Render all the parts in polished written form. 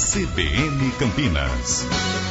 CBN Campinas.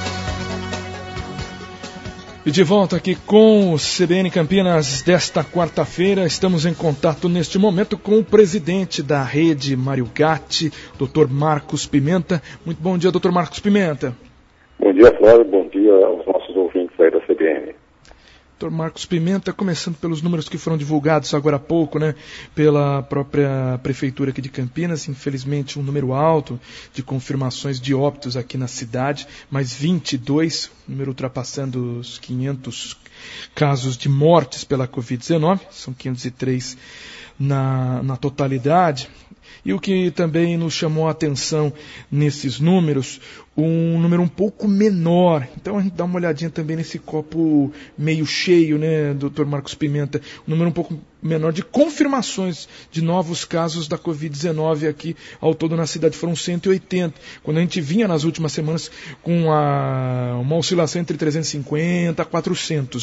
E de volta aqui com o CBN Campinas desta quarta-feira, estamos em contato neste momento com o presidente da rede Mário Gatti, Dr. Marcos Pimenta. Muito bom dia, Dr. Marcos Pimenta. Bom dia, Flávio. Bom dia aos nossos ouvintes aí da CBN. Dr. Marcos Pimenta, começando pelos números que foram divulgados agora há pouco, pela própria Prefeitura aqui de Campinas, infelizmente um número alto de confirmações de óbitos aqui na cidade, mais 22, número ultrapassando os 500 casos de mortes pela Covid-19, são 503 na totalidade. E o que também nos chamou a atenção nesses números, um número um pouco menor. Então a gente dá uma olhadinha também nesse copo meio cheio, Dr. Marcos Pimenta? Um número um pouco menor de confirmações de novos casos da Covid-19 aqui ao todo na cidade. Foram 180. Quando a gente vinha nas últimas semanas com uma oscilação entre 350 a 400,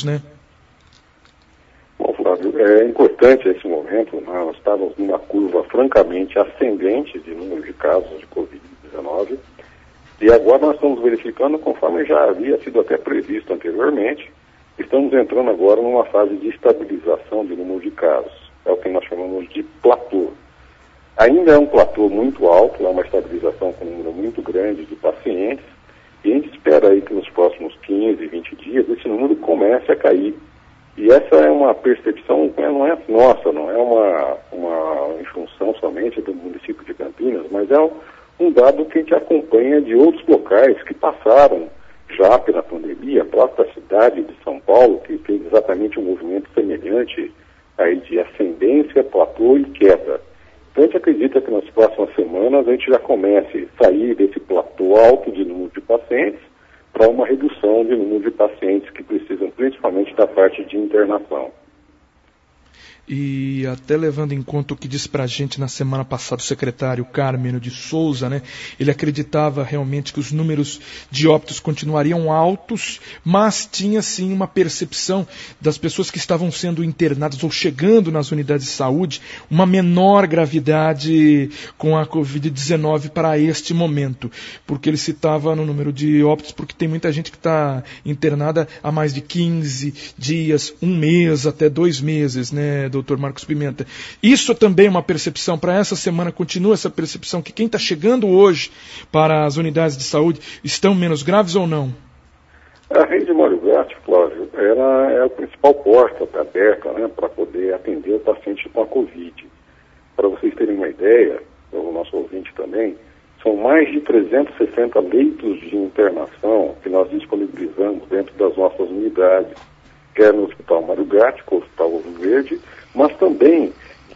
Bom, Flávio, é importante esse momento. Nós estávamos numa curva francamente ascendente de número de casos de Covid-19 e agora nós estamos verificando, conforme já havia sido até previsto anteriormente, estamos entrando agora numa fase de estabilização de número de casos. É o que nós chamamos de platô. Ainda é um platô muito alto, é uma estabilização com um número muito grande de pacientes e a gente espera aí que nos próximos 15, 20 dias esse número comece a cair. E essa é uma percepção, não é nossa, não é uma infunção somente do município de Campinas, mas é um dado que a gente acompanha de outros locais que passaram já pela pandemia, a própria cidade de São Paulo, que fez exatamente um movimento semelhante aí de ascendência, platô e queda. Então a gente acredita que nas próximas semanas a gente já comece a sair desse platô alto de número de pacientes para uma redução de número de pacientes que precisam principalmente da parte de internação. E até levando em conta o que disse para a gente na semana passada o secretário Carmeno de Souza, ele acreditava realmente que os números de óbitos continuariam altos, mas tinha sim uma percepção das pessoas que estavam sendo internadas ou chegando nas unidades de saúde, uma menor gravidade com a Covid-19 para este momento, porque ele citava no número de óbitos, porque tem muita gente que está internada há mais de 15 dias, um mês, até 2 meses, Dr. Marcos Pimenta. Isso também é uma percepção para essa semana, continua essa percepção que quem está chegando hoje para as unidades de saúde estão menos graves ou não? A rede Mário Gatti, Flávio, é a principal porta aberta para poder atender o paciente com a Covid. Para vocês terem uma ideia, o nosso ouvinte também, são mais de 360 leitos de internação que nós disponibilizamos dentro das nossas unidades, quer no Hospital Mário Gatti, com o Hospital Ouro Verde, mas também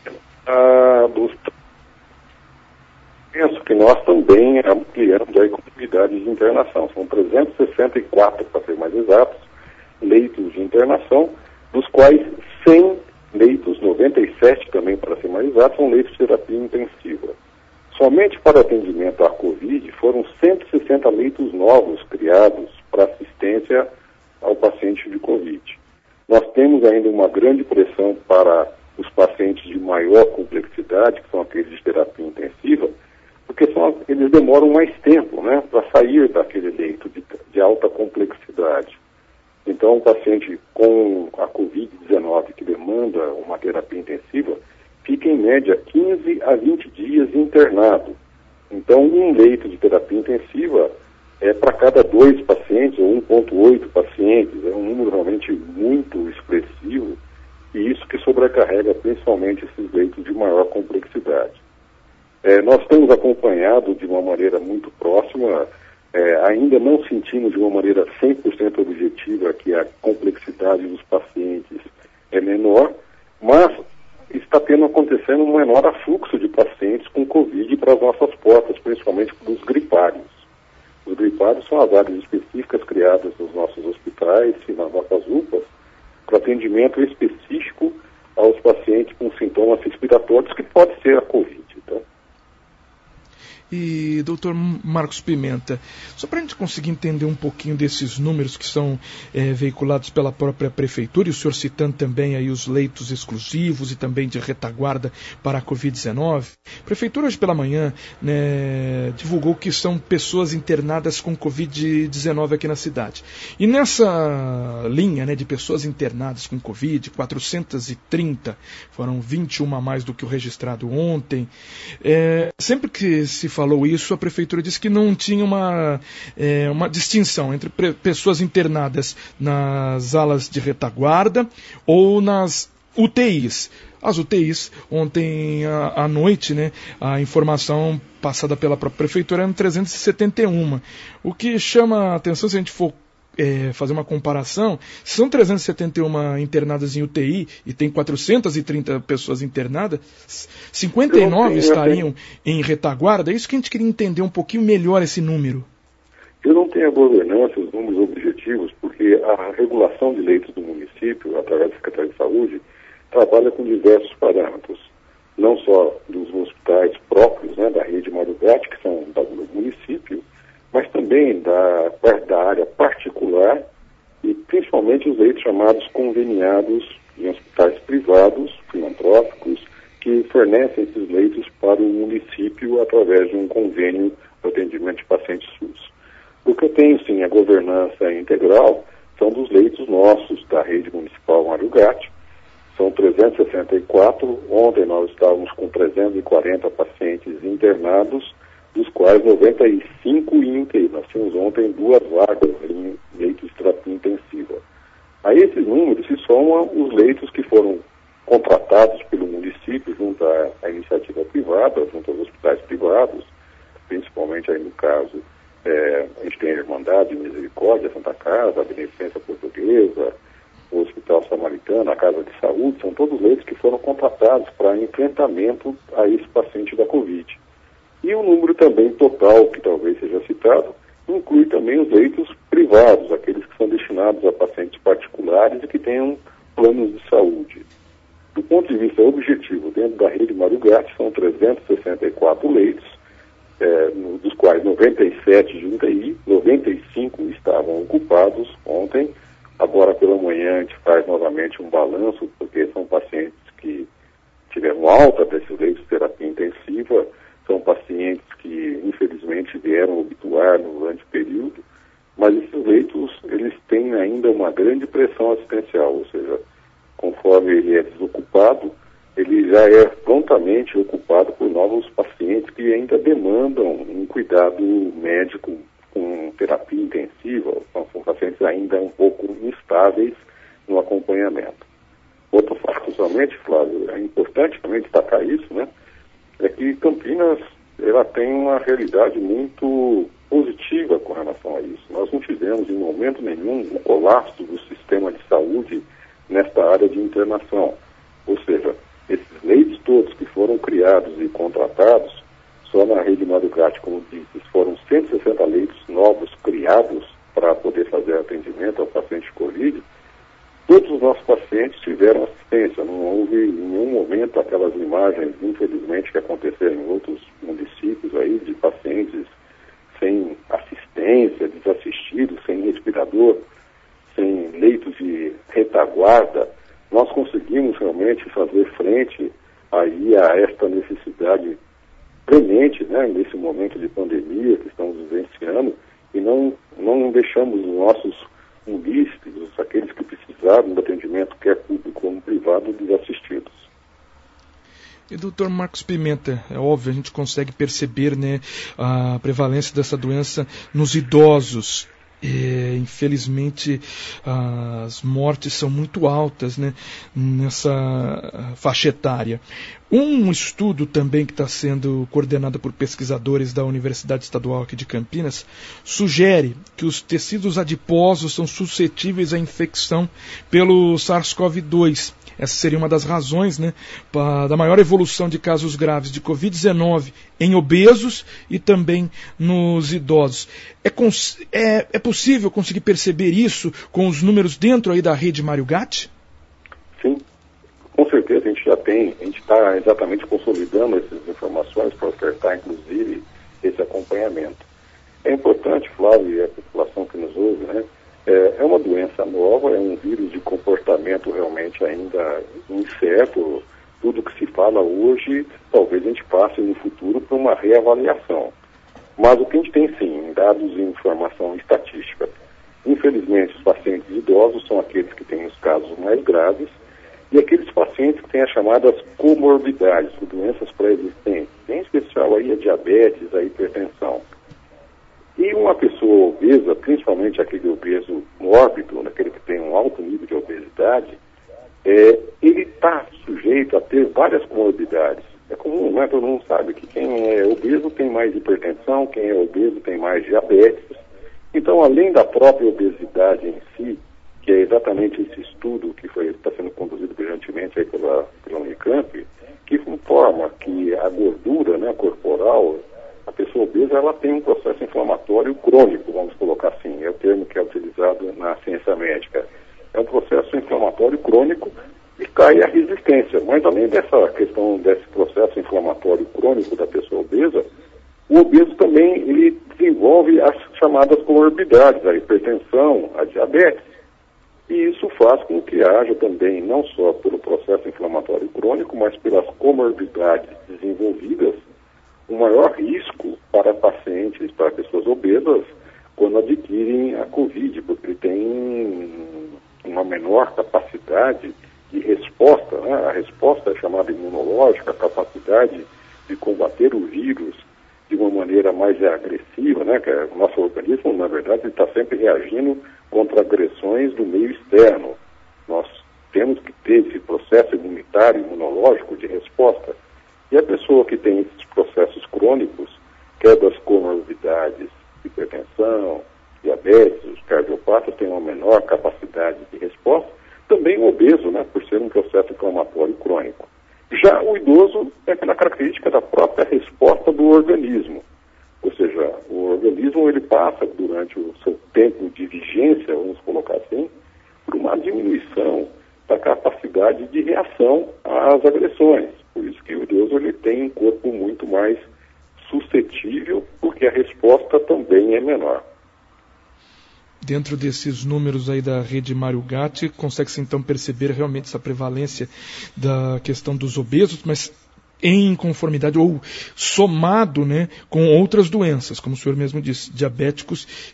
penso que nós também ampliamos aí com unidades de internação. São 364, para ser mais exatos, leitos de internação, dos quais 100 leitos, 97 também, para ser mais exatos, são leitos de terapia intensiva. Somente para atendimento à Covid foram 160 leitos novos criados para assistência ao paciente de Covid. Nós temos ainda uma grande pressão para os pacientes de maior complexidade, que são aqueles de terapia intensiva, porque eles demoram mais tempo para sair daquele leito de alta complexidade. Então, o paciente com a Covid-19 que demanda uma terapia intensiva fica em média 15 a 20 dias internado. Então, um leito de terapia intensiva é para cada 2 pacientes, ou 1,8 pacientes, é um número realmente muito expressivo, e isso que sobrecarrega principalmente esses leitos de maior complexidade. Nós temos acompanhado de uma maneira muito próxima, ainda não sentimos de uma maneira 100% objetiva que a complexidade dos pacientes é menor, mas está acontecendo um menor afluxo de pacientes com Covid para as nossas portas, principalmente dos gripários. Os gripários são as áreas específicas criadas nos nossos hospitais e nas nossas UPAs para atendimento específico aos pacientes com sintomas respiratórios, que pode ser a Covid. Tá? E doutor Marcos Pimenta, só para a gente conseguir entender um pouquinho desses números que são veiculados pela própria Prefeitura, e o senhor citando também aí os leitos exclusivos e também de retaguarda para a Covid-19, a Prefeitura hoje pela manhã, né, divulgou que são pessoas internadas com Covid-19 aqui na cidade. E nessa linha, né, de pessoas internadas com Covid, 430, foram 21 a mais do que o registrado ontem. Sempre que se falou isso, a Prefeitura disse que não tinha uma distinção entre pessoas internadas nas alas de retaguarda ou nas UTIs. As UTIs, ontem à noite, né, a informação passada pela própria Prefeitura eram 371. O que chama a atenção, se a gente for fazer uma comparação, se são 371 internadas em UTI e tem 430 pessoas internadas, 59 estariam em retaguarda. É isso que a gente queria entender um pouquinho melhor esse número. Eu não tenho a governança, os números objetivos, porque a regulação de leitos do município, através da Secretaria de Saúde, trabalha com diversos parâmetros, não só dos hospitais próprios, né, da rede Mário Gatti, que são do município, mas também da área particular e principalmente os leitos chamados conveniados em hospitais privados, filantrópicos, que fornecem esses leitos para o município através de um convênio de atendimento de pacientes SUS. O que eu tenho, sim, a governança integral são dos leitos nossos da rede municipal Mário Gatti. São 364, ontem nós estávamos com 340 pacientes internados, dos quais 95 em UTI. Nós tínhamos ontem 2 vagas em leitos de terapia intensiva. A esses números se somam os leitos que foram contratados pelo município junto à iniciativa privada, junto aos hospitais privados, principalmente aí no caso, a gente tem a Irmandade, Misericórdia, a Santa Casa, a Beneficência Portuguesa, o Hospital Samaritano, a Casa de Saúde, são todos leitos que foram contratados para enfrentamento a esse paciente da Covid. E o número também total, que talvez seja citado, inclui também os leitos privados, aqueles que são destinados a pacientes particulares e que tenham planos de saúde. Do ponto de vista objetivo, dentro da rede Mário Gatti, são 364 leitos, dos quais 97 de UTI, 95 estavam ocupados ontem. Agora pela manhã a gente faz novamente um balanço, porque são pacientes que tiveram alta desses leitos de terapia intensiva, são pacientes que infelizmente vieram obtuar durante o período, mas esses leitos eles têm ainda uma grande pressão assistencial, ou seja, conforme ele é desocupado, ele já é prontamente ocupado por novos pacientes que ainda demandam um cuidado médico com terapia intensiva, são pacientes ainda um pouco instáveis no acompanhamento. Outro fato somente, Flávio, é importante também destacar isso, né? É que Campinas ela tem uma realidade muito positiva com relação a isso. Nós não tivemos em momento nenhum o colapso do sistema de saúde nesta área de internação. Ou seja, esses leitos todos que foram criados e contratados, só na rede Mário Gatti, como disse, foram 160 leitos novos criados para poder fazer atendimento ao paciente de Covid. Todos os nossos pacientes tiveram assistência, não houve em nenhum momento aquelas imagens, infelizmente, que aconteceram em outros municípios aí, de pacientes sem assistência, desassistidos, sem respirador, sem leitos de retaguarda. Nós conseguimos realmente fazer frente aí a esta necessidade premente, né, nesse momento de pandemia que estamos vivenciando, e não deixamos os nossos munícipes, aqueles que precisaram do atendimento, quer público como privado, desassistidos. E doutor Marcos Pimenta, é óbvio, a gente consegue perceber, né, a prevalência dessa doença nos idosos. Infelizmente as mortes são muito altas, né, nessa faixa etária. Um estudo também que está sendo coordenado por pesquisadores da Universidade Estadual aqui de Campinas sugere que os tecidos adiposos são suscetíveis à infecção pelo SARS-CoV-2. Essa seria uma das razões, né, da maior evolução de casos graves de Covid-19 em obesos e também nos idosos. É possível conseguir perceber isso com os números dentro aí da rede Mário Gatti? Sim, com certeza a gente está exatamente consolidando essas informações para ofertar, inclusive, acompanhamento. É importante, Flávio, e a população que nos ouve, né? É uma doença nova, é um vírus de comportamento realmente ainda incerto. Tudo que se fala hoje, talvez a gente passe no futuro por uma reavaliação. Mas o que a gente tem sim, dados e informação estatística. Infelizmente, os pacientes idosos são aqueles que têm os casos mais graves e aqueles pacientes que têm as chamadas comorbidades, doenças pré-existentes, em especial aí a diabetes, a hipertensão. E uma pessoa obesa, principalmente aquele obeso mórbido, aquele que tem um alto nível de obesidade, ele está sujeito a ter várias comorbidades. É comum, né? Todo mundo sabe que quem é obeso tem mais hipertensão, quem é obeso tem mais diabetes. Então, além da própria obesidade em si, que é exatamente esse estudo que está sendo conduzido brilhantemente aí pela Unicamp, que informa que a gordura, né, corporal, a pessoa obesa, ela tem um processo inflamatório crônico, vamos colocar assim, é o termo que é utilizado na ciência médica. É um processo inflamatório crônico e cai a resistência. Mas além dessa questão desse processo inflamatório crônico da pessoa obesa, o obeso também ele desenvolve as chamadas comorbidades, a hipertensão, a diabetes. E isso faz com que haja também, não só pelo processo inflamatório crônico, mas pelas comorbidades desenvolvidas, um maior risco para pacientes, para pessoas obesas, quando adquirem a Covid, porque ele tem uma menor capacidade de resposta, né? A resposta é chamada imunológica, a capacidade de combater o vírus de uma maneira mais agressiva, né? Que o nosso organismo, na verdade, está sempre reagindo contra agressões do meio externo. Nós temos que ter esse processo imunitário, imunológico de resposta. E a pessoa que tem esses processos crônicos, que é das comorbidades, hipertensão, diabetes, os cardiopatas, tem uma menor capacidade de resposta, também o obeso, né, por ser um processo inflamatório crônico. Já o idoso é aquela característica da própria resposta do organismo. Ou seja, o organismo ele passa durante o seu tempo de vigência, vamos colocar assim, por uma diminuição da capacidade de reação às agressões. Por isso que o idoso ele tem um corpo muito mais suscetível, porque a resposta também é menor. Dentro desses números aí da rede Mário Gatti, consegue-se então perceber realmente essa prevalência da questão dos obesos, mas em conformidade ou somado, né, com outras doenças, como o senhor mesmo disse, diabéticos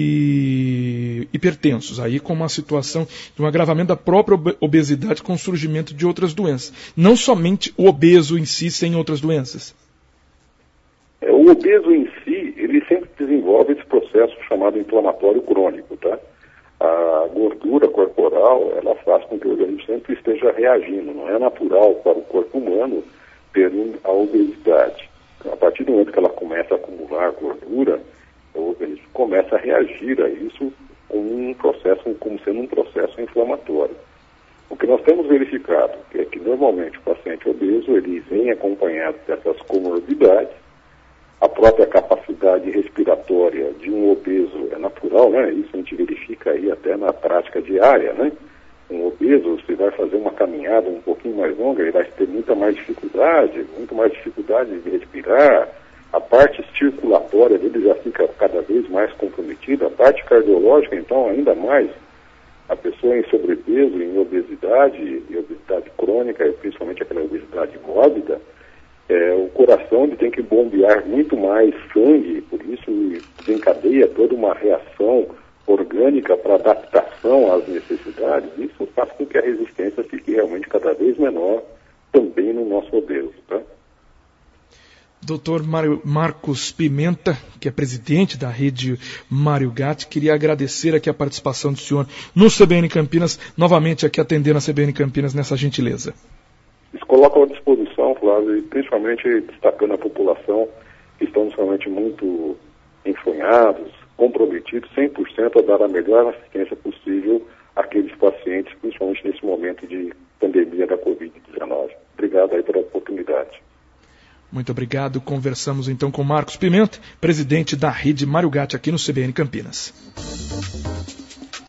e hipertensos, aí com uma situação de um agravamento da própria obesidade com o surgimento de outras doenças. Não somente o obeso em si, sem outras doenças. O obeso em si, ele sempre desenvolve esse processo chamado inflamatório crônico, tá? A gordura corporal, ela faz com que o organismo sempre esteja reagindo. Não é natural para o corpo humano ter a obesidade. A partir do momento que ela começa a acumular gordura, o organismo começa a reagir a isso como sendo um processo inflamatório. O que nós temos verificado é que normalmente o paciente obeso ele vem acompanhado dessas comorbidades. A própria capacidade respiratória de um obeso é natural, né? Isso a gente verifica aí até na prática diária, né? Um obeso, você vai fazer uma caminhada um pouquinho mais longa, ele vai ter muito mais dificuldade de respirar. A parte circulatória dele já fica cada vez mais comprometida. A parte cardiológica, então, ainda mais. A pessoa em sobrepeso, em obesidade, e obesidade crônica, principalmente aquela obesidade mórbida, o coração ele tem que bombear muito mais sangue, por isso desencadeia toda uma reação orgânica para adaptação às necessidades. Isso faz com que a resistência fique realmente cada vez menor também no nosso obeso, tá? Dr. Marcos Pimenta, que é presidente da rede Mário Gatti, queria agradecer aqui a participação do senhor no CBN Campinas, novamente aqui atendendo a CBN Campinas nessa gentileza. Se coloca à disposição, Flávio, e principalmente destacando a população, que estão realmente muito enfronhados, comprometidos 100% a dar a melhor assistência possível àqueles pacientes, principalmente nesse momento de pandemia da Covid-19. Obrigado aí pela oportunidade. Muito obrigado. Conversamos então com Marcos Pimenta, presidente da rede Mário Gatti aqui no CBN Campinas.